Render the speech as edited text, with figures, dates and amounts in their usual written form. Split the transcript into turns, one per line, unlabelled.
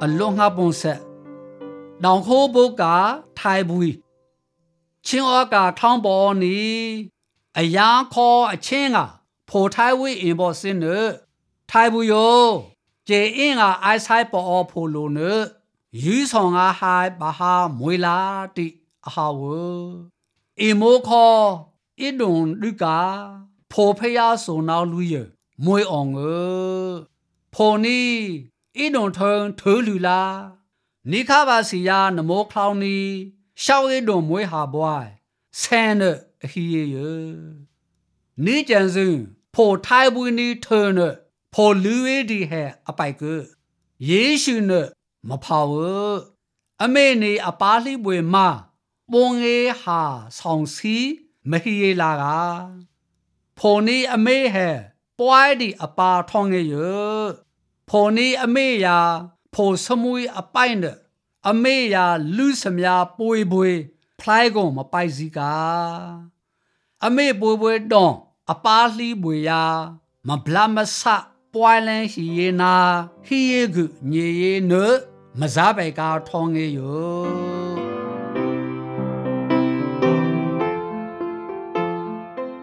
အလွန်ငါပုံဆက်တောင်ခိုးဘုတ်ကထိုင်ဘူးချင်းဩကထောင်းပေါ်နီအရာခေါ်အချင်းကဖိုထိုင်ဝိအင်ဘောစင်းနထိုင်ဘူးယောကျေအင်းကအိုက်ဆိုင်ပေါ်ဖိုလိုနယူဆောင်ကဟိုင်ဘာဟာမွေလာတိအဟာဝအီမိုခေါ်ဣဒွန်လူကဖိုဖယားဆိုနောက်လူရမွေအောင်ဖိုနီဣဒွန်ထုံထူလူလာနိခဘာစီယာနမောခေါနီရှောက်ဣဒွန်မွေဟာဘွိုင်ဆန်နအဟီယနိကျန်စုဖိုထိုင်ဘူးနီထုံနဖိုလူဝေဒီဟဲအပိုက်ကယေရှုနမဖောက်အမေနေအပါလိပွေမပုံငေဟာဆောင်စီမဟီယေလာကဖိုနီအမေဟဲပွိုင်ဒီအပါထောင်းငေယဖိုနီအမေယာဖိုစမွေအပိုင်နအမေယာလူစမြပွေပွေဖလိုက်ကုန်မပိုက်စီကအမေပွေပွေတောင်းအပါလိပွေယာမဘလမဆပွိုင်လန်ဟီယေနာဟီယေကုညေယေနမဇာဘေကာထောင်းငေယော